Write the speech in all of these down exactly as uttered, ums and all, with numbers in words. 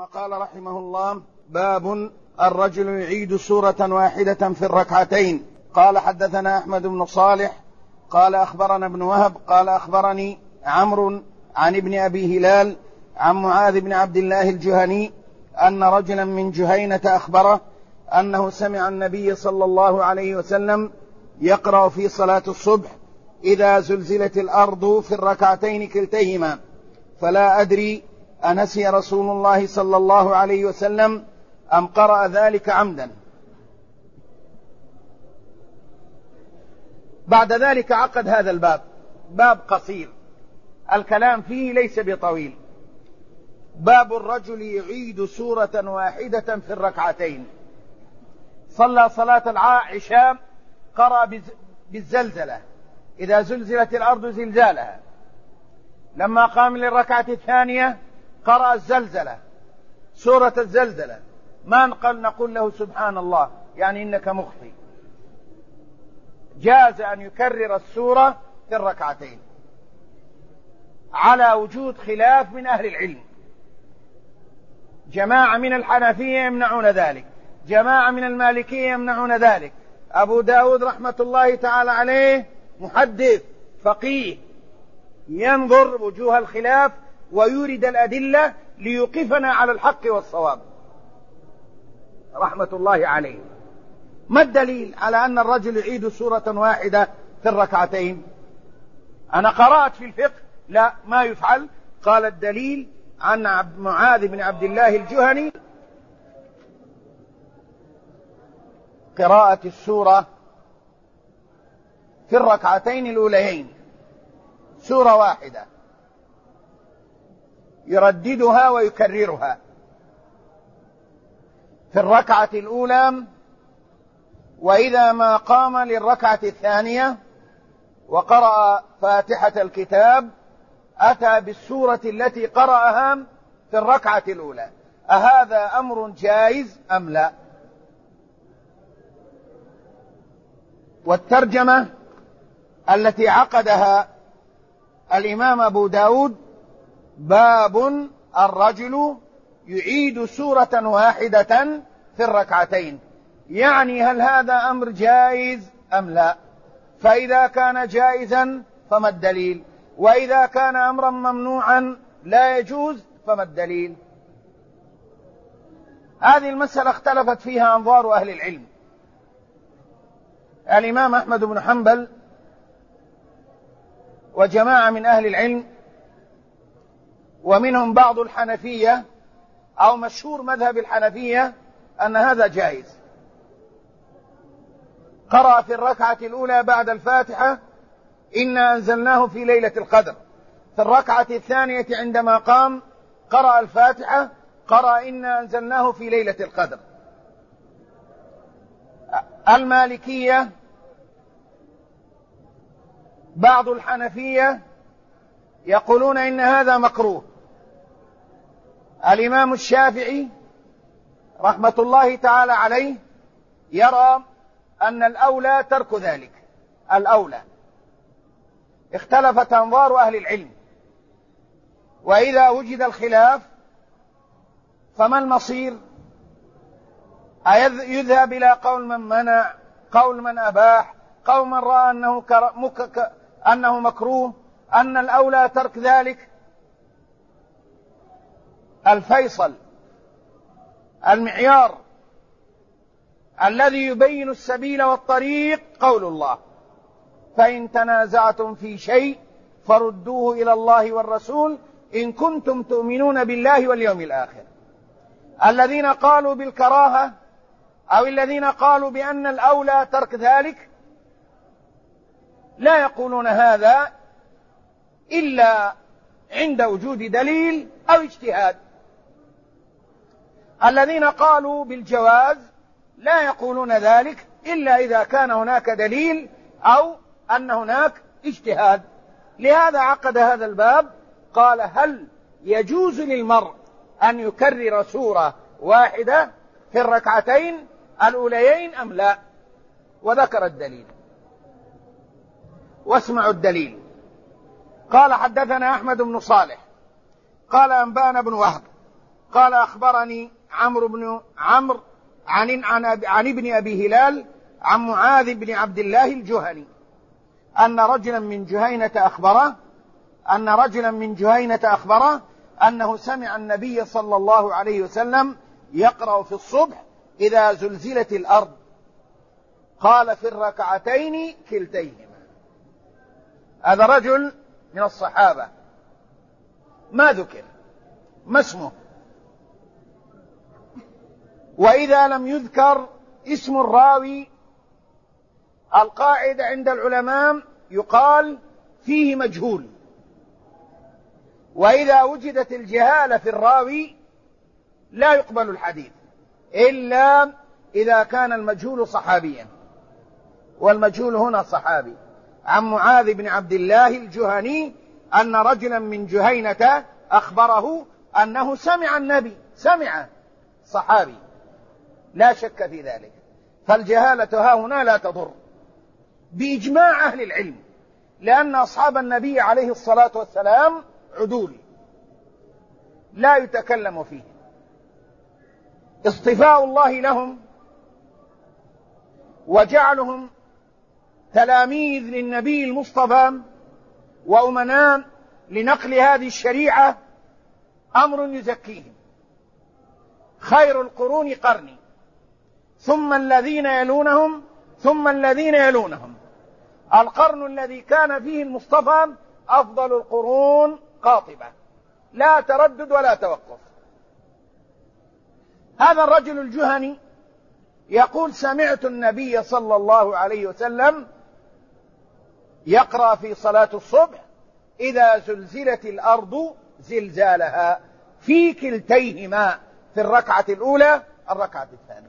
قال رحمه الله: باب الرجل يعيد سورة واحدة في الركعتين. قال: حدثنا أحمد بن صالح قال أخبرنا ابن وهب قال أخبرني عمرو عن ابن أبي هلال عن معاذ بن عبد الله الجهني أن رجلا من جهينة أخبره أنه سمع النبي صلى الله عليه وسلم يقرأ في صلاة الصبح: إذا زلزلت الأرض في الركعتين كلتيهما. فلا أدري أنسي رسول الله صلى الله عليه وسلم أم قرأ ذلك عمدا. بعد ذلك عقد هذا الباب، باب قصير الكلام فيه ليس بطويل. باب الرجل يعيد سورة واحدة في الركعتين. صلى صلاة العشاء قرأ بالزلزلة: إذا زلزلت الأرض زلزالها. لما قام للركعة الثانية قرأ الزلزلة، سورة الزلزلة. ما نقل نقول له سبحان الله، يعني إنك مخطئ. جاز أن يكرر السورة في الركعتين على وجود خلاف من أهل العلم. جماعة من الحنفية يمنعون ذلك، جماعة من المالكية يمنعون ذلك. أبو داود رحمة الله تعالى عليه محدث فقيه، ينظر وجوه الخلاف ويورد الأدلة ليوقفنا على الحق والصواب رحمة الله عليه. ما الدليل على أن الرجل يعيد سورة واحدة في الركعتين؟ أنا قرأت في الفقه لا، ما يفعل. قال: الدليل عن معاذ بن عبد الله الجهني قراءة السورة في الركعتين الأوليين، سورة واحدة يرددها ويكررها في الركعة الأولى، وإذا ما قام للركعة الثانية وقرأ فاتحة الكتاب أتى بالسورة التي قرأها في الركعة الأولى. أهذا أمر جائز أم لا؟ والترجمة التي عقدها الإمام أبو داود: باب الرجل يعيد سورة واحدة في الركعتين، يعني هل هذا أمر جائز أم لا؟ فإذا كان جائزا فما الدليل؟ وإذا كان أمرا ممنوعا لا يجوز فما الدليل؟ هذه المسألة اختلفت فيها أنظار أهل العلم. الإمام أحمد بن حنبل وجماعة من أهل العلم ومنهم بعض الحنفية، أو مشهور مذهب الحنفية، أن هذا جائز. قرأ في الركعة الأولى بعد الفاتحة: إنا أنزلناه في ليلة القدر. في الركعة الثانية عندما قام قرأ الفاتحة، قرأ إنا أنزلناه في ليلة القدر. المالكية، بعض الحنفية يقولون إن هذا مكروه. الإمام الشافعي رحمة الله تعالى عليه يرى أن الأولى ترك ذلك، الأولى. اختلفت أنظار أهل العلم، وإذا وجد الخلاف فما المصير؟ يذهب إلى قول من منع، قول من أباح، قول من رأى أنه, مك... أنه مكروه، أن الأولى ترك ذلك. الفيصل، المعيار الذي يبين السبيل والطريق قول الله: فإن تنازعتم في شيء فردوه إلى الله والرسول إن كنتم تؤمنون بالله واليوم الآخر. الذين قالوا بالكراهة أو الذين قالوا بأن الأولى ترك ذلك لا يقولون هذا إلا عند وجود دليل أو اجتهاد. الذين قالوا بالجواز لا يقولون ذلك إلا إذا كان هناك دليل أو أن هناك اجتهاد. لهذا عقد هذا الباب. قال: هل يجوز للمرء أن يكرر سورة واحدة في الركعتين الأوليين أم لا؟ وذكر الدليل، واسمعوا الدليل. قال: حدثنا أحمد بن صالح قال: أنبانا بن وهب قال أخبرني عمرو بن عمرو عن, عن, عن ابن أبي هلال عن معاذ بن عبد الله الجهني أن رجلا من جهينة أخبره أن رجلا من جهينة أخبره أنه سمع النبي صلى الله عليه وسلم يقرأ في الصبح إذا زلزلت الأرض، قال في الركعتين كلتيهما. هذا رجل من الصحابة ما ذكر ما اسمه، وإذا لم يذكر اسم الراوي القاعدة عند العلماء يقال فيه مجهول، وإذا وجدت الجهالة في الراوي لا يقبل الحديث إلا إذا كان المجهول صحابيا، والمجهول هنا صحابي. عن معاذ بن عبد الله الجهني أن رجلا من جهينة أخبره أنه سمع النبي، سمع صحابي لا شك في ذلك، فالجهالة ها هنا لا تضر بإجماع أهل العلم، لأن أصحاب النبي عليه الصلاة والسلام عدول لا يتكلم فيه. اصطفاء الله لهم وجعلهم تلاميذ للنبي المصطفى وأمناء لنقل هذه الشريعة أمر يزكيهم. خير القرون قرني ثم الذين يلونهم ثم الذين يلونهم. القرن الذي كان فيه المصطفى أفضل القرون قاطبة لا تردد ولا توقف. هذا الرجل الجهني يقول سمعت النبي صلى الله عليه وسلم يقرأ في صلاة الصبح إذا زلزلت الأرض زلزالها في كلتيهما، في الركعة الأولى الركعة الثانية.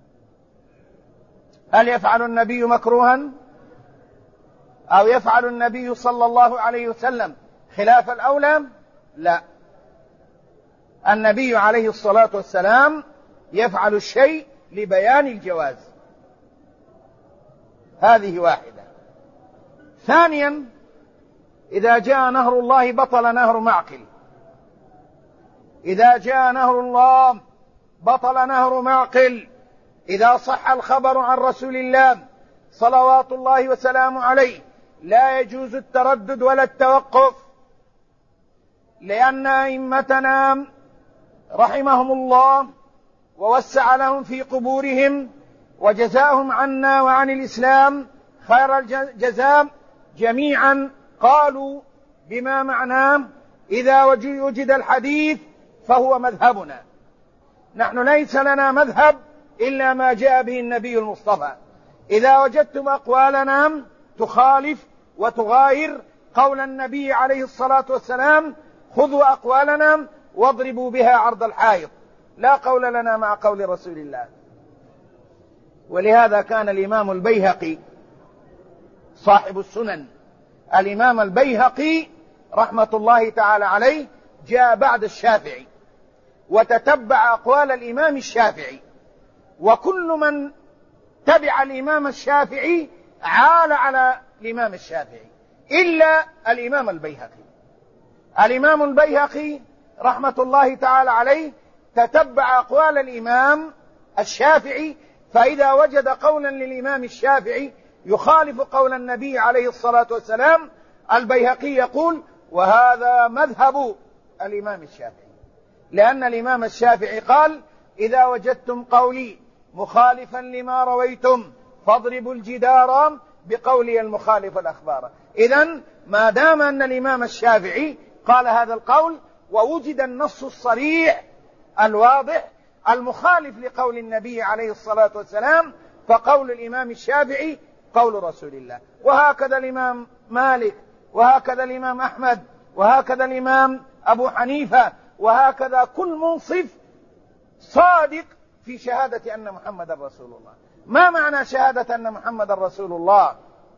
هل يفعل النبي مكروها أو يفعل النبي صلى الله عليه وسلم خلاف الأولى؟ لا، النبي عليه الصلاة والسلام يفعل الشيء لبيان الجواز. هذه واحدة. ثانيا، إذا جاء نهر الله بطل نهر معقل. إذا جاء نهر الله بطل نهر معقل. إذا صح الخبر عن رسول الله صلوات الله وسلامه عليه لا يجوز التردد ولا التوقف، لأن أئمتنا رحمهم الله ووسع لهم في قبورهم وجزاهم عنا وعن الإسلام خير الجزاء جميعا قالوا بما معناه إذا وجد الحديث فهو مذهبنا. نحن ليس لنا مذهب إلا ما جاء به النبي المصطفى. إذا وجدتم أقوالنا تخالف وتغاير قول النبي عليه الصلاة والسلام خذوا أقوالنا واضربوا بها عرض الحائط، لا قول لنا مع قول رسول الله. ولهذا كان الإمام البيهقي صاحب السنن، الإمام البيهقي رحمة الله تعالى عليه جاء بعد الشافعي وتتبع أقوال الإمام الشافعي، وكل من تبع الإمام الشافعي عال على الإمام الشافعي إلا الإمام البيهقي. الإمام البيهقي رحمة الله تعالى عليه تتبع أقوال الإمام الشافعي، فإذا وجد قولا للإمام الشافعي يخالف قول النبي عليه الصلاة والسلام البيهقي يقول وهذا مذهب الإمام الشافعي، لأن الإمام الشافعي قال إذا وجدتم قولي مخالفا لما رويتم فاضربوا الجدار بقولي المخالف الأخبار. إذن ما دام أن الإمام الشافعي قال هذا القول ووجد النص الصريح الواضح المخالف لقول النبي عليه الصلاة والسلام فقول الإمام الشافعي قول رسول الله. وهكذا الإمام مالك، وهكذا الإمام أحمد، وهكذا الإمام أبو حنيفة، وهكذا كل منصف صادق في شهادة أن محمد رسول الله. ما معنى شهادة أن محمد رسول الله؟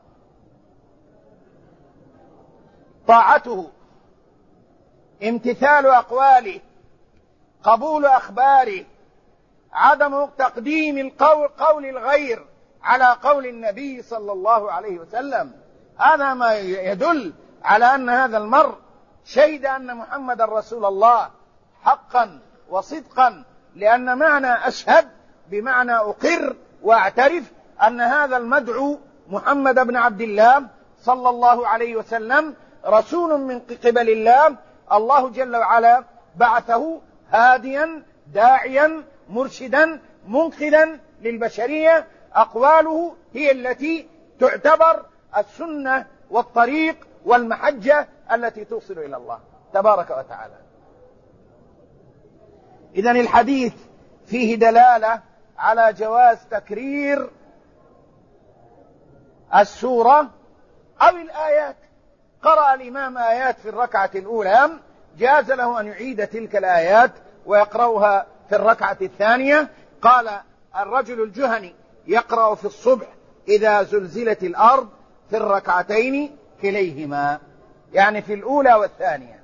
طاعته، امتثال أقواله، قبول أخباره، عدم تقديم القول قول الغير على قول النبي صلى الله عليه وسلم. هذا ما يدل على أن هذا المرء شهد أن محمد رسول الله حقا وصدقا، لأن معنى أشهد بمعنى أقر وأعترف أن هذا المدعو محمد بن عبد الله صلى الله عليه وسلم رسول من قبل الله، الله جل وعلا بعثه هاديا داعيا مرشدا منقذا للبشرية. أقواله هي التي تعتبر السنة والطريق والمحجة التي توصل إلى الله تبارك وتعالى. إذن الحديث فيه دلالة على جواز تكرير السورة أو الآيات. قرأ الإمام آيات في الركعة الأولى، جاز له أن يعيد تلك الآيات ويقرأها في الركعة الثانية. قال الرجل الجهني يقرأ في الصبح إذا زلزلت الأرض في الركعتين كليهما، يعني في الأولى والثانية،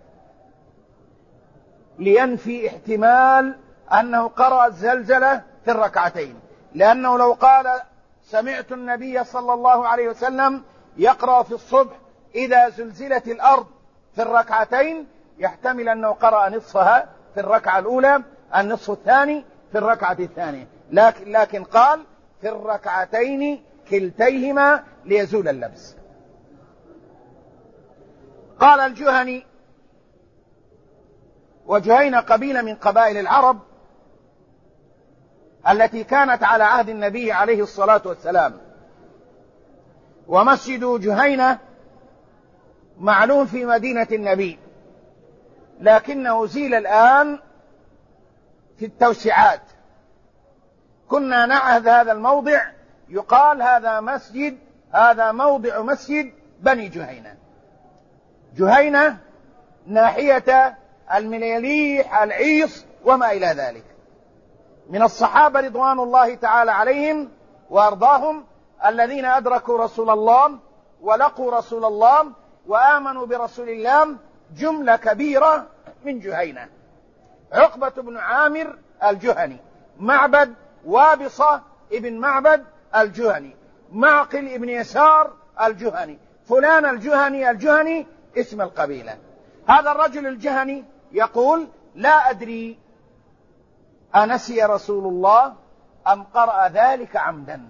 لينفي احتمال أنه قرأ الزلزلة في الركعتين، لأنه لو قال سمعت النبي صلى الله عليه وسلم يقرأ في الصبح إذا زلزلت الأرض في الركعتين، يحتمل أنه قرأ نصفها في الركعة الأولى، النصف الثاني في الركعة الثانية، لكن, لكن قال في الركعتين كلتيهما ليزول اللبس. قال الجهني، وجهينة قبيلة من قبائل العرب التي كانت على عهد النبي عليه الصلاة والسلام، ومسجد جهينة معلوم في مدينة النبي، لكنه زيل الآن في التوسعات. كنا نعهد هذا الموضع يقال هذا مسجد هذا موضع مسجد بني جهينة. جهينة ناحية المليليح العيص وما إلى ذلك. من الصحابة رضوان الله تعالى عليهم وأرضاهم الذين أدركوا رسول الله ولقوا رسول الله وآمنوا برسول الله جملة كبيرة من جهينة: عقبة بن عامر الجهني، معبد وابصة ابن معبد الجهني، معقل ابن يسار الجهني، فلان الجهني الجهني اسم القبيلة. هذا الرجل الجهني يقول لا أدري أنسي رسول الله أم قرأ ذلك عمدا.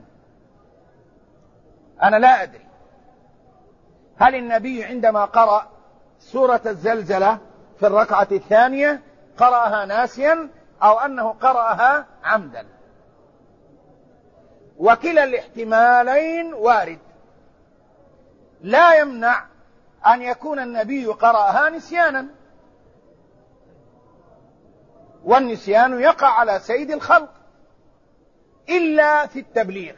أنا لا أدري هل النبي عندما قرأ سورة الزلزلة في الركعة الثانية قرأها ناسيا أو أنه قرأها عمدا. وكلا الاحتمالين وارد، لا يمنع أن يكون النبي قرأها نسيانا، والنسيان يقع على سيد الخلق إلا في التبليغ.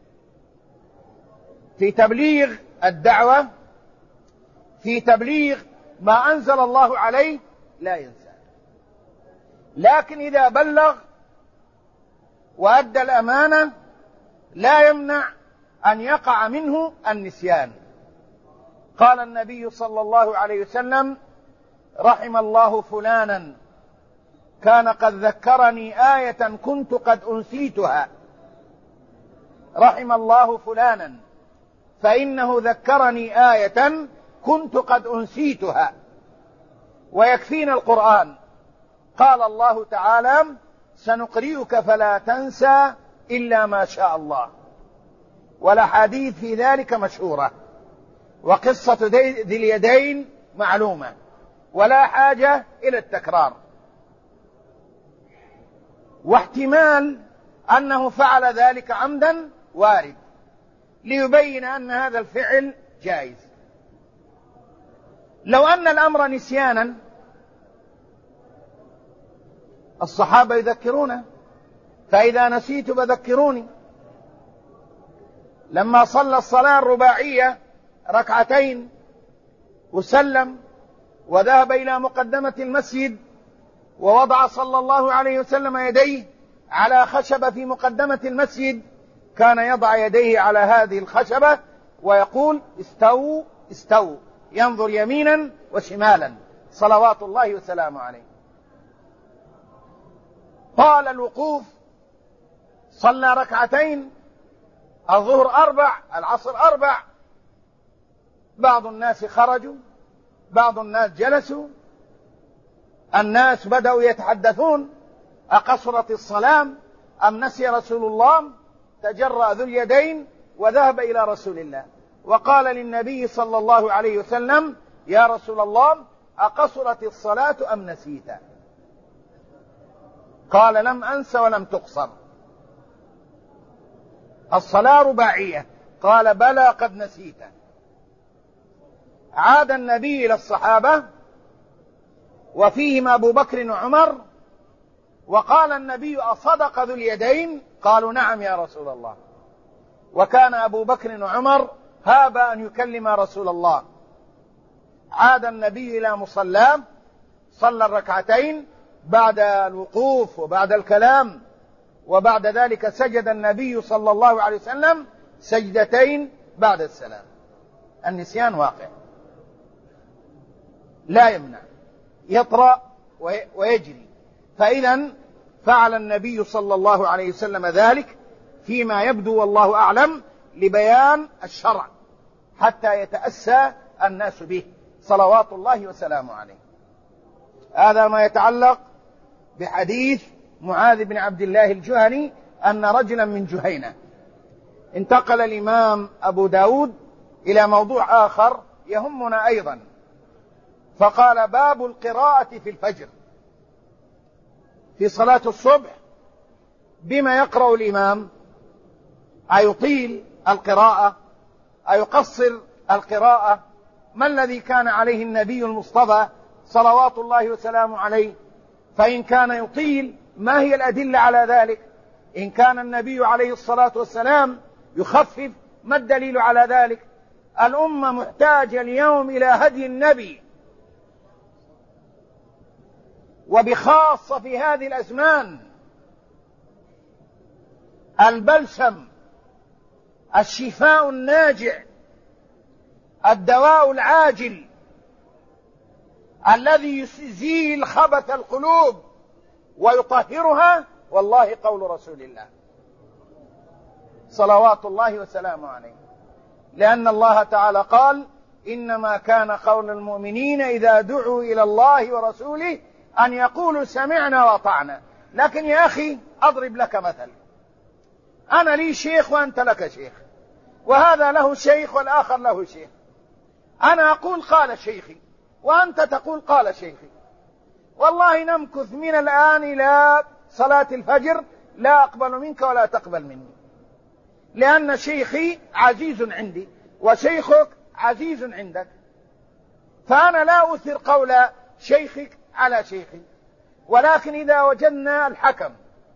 في تبليغ الدعوة، في تبليغ ما أنزل الله عليه لا ينسى. لكن إذا بلغ وأدى الأمانة لا يمنع أن يقع منه النسيان. قال النبي صلى الله عليه وسلم: رحم الله فلانا كان قد ذكرني آية كنت قد أنسيتها. رحم الله فلانا فإنه ذكرني آية كنت قد أنسيتها. ويكفينا القرآن. قال الله تعالى: سنقرئك فلا تنسى إلا ما شاء الله. والأحاديث في ذلك مشهورة، وقصة ذي اليدين معلومة، ولا حاجة إلى التكرار. واحتمال أنه فعل ذلك عمدا وارد، ليبين أن هذا الفعل جائز. لو أن الأمر نسيانا الصحابة يذكرونه: فإذا نسيت فذكروني. لما صلى الصلاة الرباعية ركعتين وسلم وذهب إلى مقدمة المسجد ووضع صلى الله عليه وسلم يديه على خشبة في مقدمة المسجد، كان يضع يديه على هذه الخشبة ويقول: استووا استووا، ينظر يمينا وشمالا صلوات الله وسلامه عليه. طال الوقوف، صلى ركعتين، الظهر أربع، العصر أربع، بعض الناس خرجوا، بعض الناس جلسوا، الناس بدأوا يتحدثون، أقصرت الصلاة أم نسي رسول الله؟ تجرأ ذو اليدين وذهب إلى رسول الله وقال للنبي صلى الله عليه وسلم: يا رسول الله، أقصرت الصلاة أم نسيت؟ قال: لم أنس ولم تقصر، الصلاة رباعية. قال: بلى قد نسيت. عاد النبي إلى الصحابة وفيهم أبو بكر وعمر، وقال النبي: أصدق ذو اليدين؟ قالوا: نعم يا رسول الله. وكان أبو بكر وعمر هاب أن يكلم رسول الله. عاد النبي إلى مصلاه، صلى الركعتين بعد الوقوف وبعد الكلام، وبعد ذلك سجد النبي صلى الله عليه وسلم سجدتين بعد السلام. النسيان واقع لا يمنع، يطرأ ويجري. فإذا فعل النبي صلى الله عليه وسلم ذلك فيما يبدو والله أعلم لبيان الشرع حتى يتأسى الناس به صلوات الله وسلامه عليه. هذا ما يتعلق بحديث معاذ بن عبد الله الجهني أن رجلا من جهينة. انتقل الإمام أبو داود إلى موضوع آخر يهمنا أيضا، فقال: باب القراءة في الفجر في صلاة الصبح. بما يقرأ الإمام؟ أيطيل القراءة؟ أيقصر القراءة؟ ما الذي كان عليه النبي المصطفى صلوات الله وسلامه عليه؟ فإن كان يطيل، ما هي الأدلة على ذلك؟ إن كان النبي عليه الصلاة والسلام يخفف، ما الدليل على ذلك؟ الأمة محتاجة اليوم إلى هدي النبي، وبخاصة في هذه الأزمان. البلسم، الشفاء الناجع، الدواء العاجل الذي يزيل خبث القلوب ويطهرها، والله قول رسول الله صلوات الله وسلامه عليه. لأن الله تعالى قال: إنما كان قول المؤمنين إذا دعوا إلى الله ورسوله أن يقولوا سمعنا وأطعنا. لكن يا أخي أضرب لك مثل، أنا لي شيخ وأنت لك شيخ، وهذا له شيخ والآخر له شيخ. أنا أقول قال شيخي وأنت تقول قال شيخي، والله نمكث من الآن إلى صلاة الفجر لا أقبل منك ولا تقبل مني، لأن شيخي عزيز عندي وشيخك عزيز عندك، فأنا لا أثر قول شيخك على شيخي. ولكن إذا وجدنا الحكم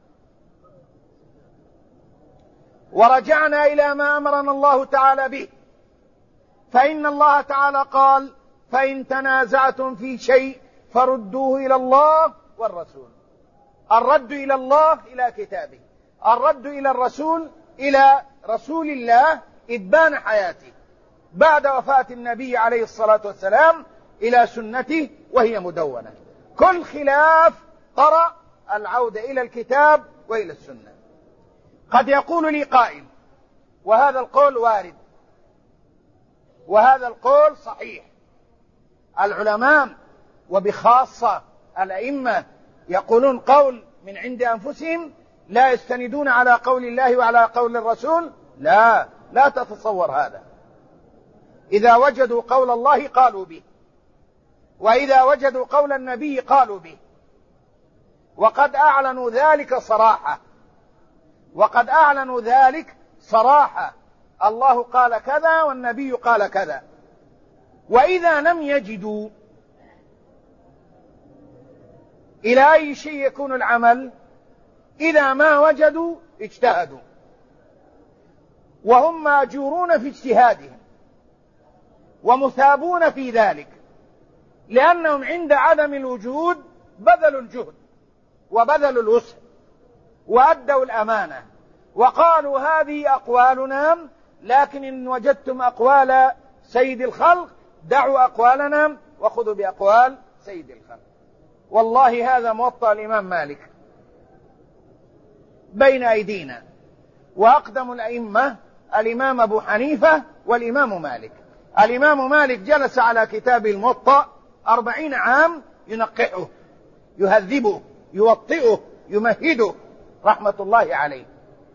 ورجعنا إلى ما أمرنا الله تعالى به، فإن الله تعالى قال: فإن تنازعتم في شيء فردوه إلى الله والرسول. الرد إلى الله إلى كتابه، الرد إلى الرسول إلى رسول الله إبان حياته بعد وفاة النبي عليه الصلاة والسلام إلى سنته وهي مدونة. كل خلاف طرأ العودة إلى الكتاب وإلى السنة. قد يقول لي قائل، وهذا القول وارد وهذا القول صحيح، العلماء وبخاصة الأئمة يقولون قول من عند أنفسهم لا يستندون على قول الله وعلى قول الرسول. لا لا تتصور هذا. إذا وجدوا قول الله قالوا به، وإذا وجدوا قول النبي قالوا به، وقد أعلنوا ذلك صراحة وقد أعلنوا ذلك صراحة الله قال كذا والنبي قال كذا. وإذا لم يجدوا، إلى أي شيء يكون العمل؟ إذا ما وجدوا اجتهدوا، وهم ماجورون في اجتهادهم ومثابون في ذلك، لأنهم عند عدم الوجود بذلوا الجهد وبذلوا الوسع وأدوا الأمانة وقالوا هذه أقوالنا، لكن إن وجدتم أقوال سيد الخلق دعوا أقوالنا وخذوا بأقوال سيد الخلق. والله هذا موطأ الإمام مالك بين أيدينا، وأقدم الأئمة الإمام أبو حنيفة والإمام مالك. الإمام مالك جلس على كتاب الموطأ أربعين عام ينقحه يهذبه يوطئه يمهده رحمة الله عليه.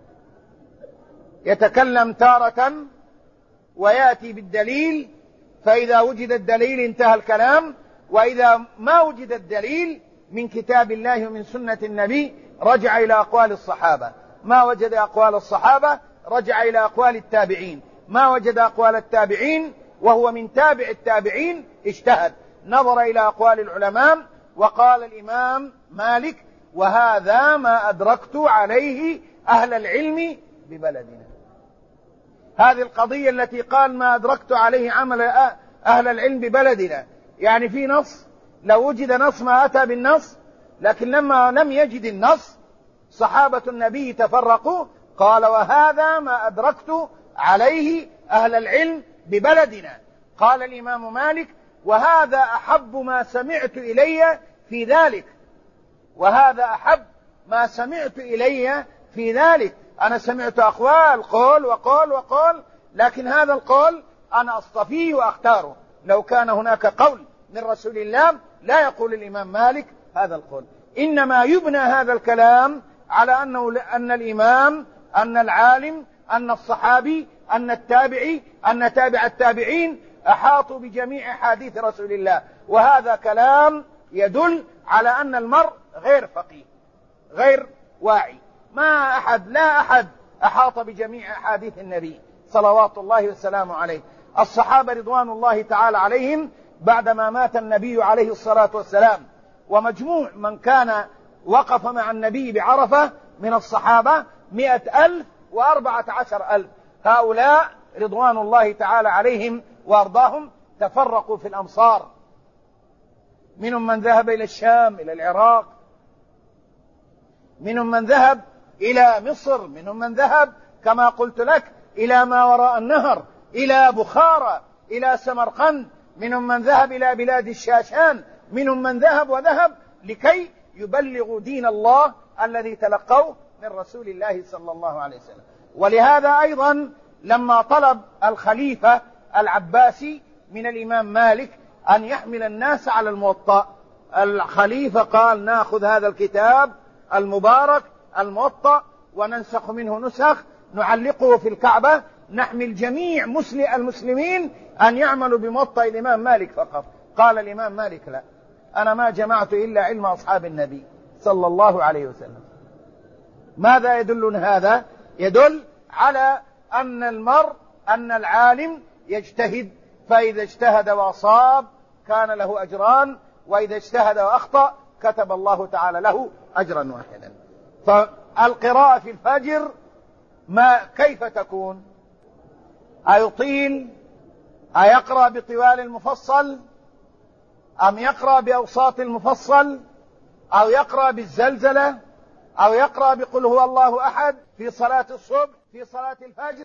يتكلم تارة ويأتي بالدليل، فإذا وجد الدليل انتهى الكلام، وإذا ما وجد الدليل من كتاب الله ومن سنة النبي رجع إلى أقوال الصحابة، ما وجد أقوال الصحابة رجع إلى أقوال التابعين، ما وجد أقوال التابعين وهو من تابع التابعين اجتهد، نظر إلى أقوال العلماء. وقال الإمام مالك: وهذا ما أدركت عليه أهل العلم ببلدنا. هذه القضية التي قال ما أدركت عليه عمل أهل العلم ببلدنا، يعني في نص، لو وجد نص ما أتى بالنص، لكن لما لم يجد النص صحابة النبي تفرقوا، قال: وهذا ما أدركت عليه أهل العلم ببلدنا. قال الإمام مالك: وهذا أحب ما سمعت إلي في ذلك، وهذا أحب ما سمعت إلي في ذلك. أنا سمعت أقوال، قول وقول وقول، لكن هذا القول أنا أصطفيه وأختاره. لو كان هناك قول من رسول الله لا يقول الإمام مالك هذا القول، إنما يبنى هذا الكلام على أنه أن الإمام، أن العالم، أن الصحابي، أن التابعي، أن تابع التابعين أحاطوا بجميع أحاديث رسول الله. وهذا كلام يدل على أن المرء غير فقيه، غير واعي. ما أحد لا أحد أحاط بجميع أحاديث النبي صلوات الله وسلامه عليه. الصحابة رضوان الله تعالى عليهم بعدما مات النبي عليه الصلاة والسلام، ومجموع من كان وقف مع النبي بعرفة من الصحابة مئة ألف وأربعة عشر ألف. هؤلاء رضوان الله تعالى عليهم وأرضاهم تفرقوا في الأمصار، منهم من ذهب إلى الشام، إلى العراق، منهم من ذهب إلى مصر، منهم من ذهب كما قلت لك إلى ما وراء النهر، إلى بخارى، إلى سمرقند، منهم من ذهب إلى بلاد الشاشان، منهم من ذهب وذهب لكي يبلغوا دين الله الذي تلقوه من رسول الله صلى الله عليه وسلم. ولهذا أيضا لما طلب الخليفة العباسي من الإمام مالك أن يحمل الناس على الموطأ، الخليفة قال: نأخذ هذا الكتاب المبارك الموطأ وننسخ منه نسخ نعلقه في الكعبة، نحمل جميع المسلمين أن يعملوا بموطأ الإمام مالك فقط. قال الإمام مالك: لا، أنا ما جمعت إلا علم أصحاب النبي صلى الله عليه وسلم. ماذا يدل هذا؟ يدل على أن المرء، أن العالم يجتهد، فإذا اجتهد وأصاب كان له أجران، وإذا اجتهد وأخطأ كتب الله تعالى له أجرا واحدا. فالقراءة في الفجر ما كيف تكون؟ أيطيل؟ أيقرأ بطوال المفصل؟ أم يقرأ بأوساط المفصل؟ أو يقرأ بالزلزلة؟ أو يقرأ بقل هو الله أحد في صلاة الصبح، في صلاة الفجر؟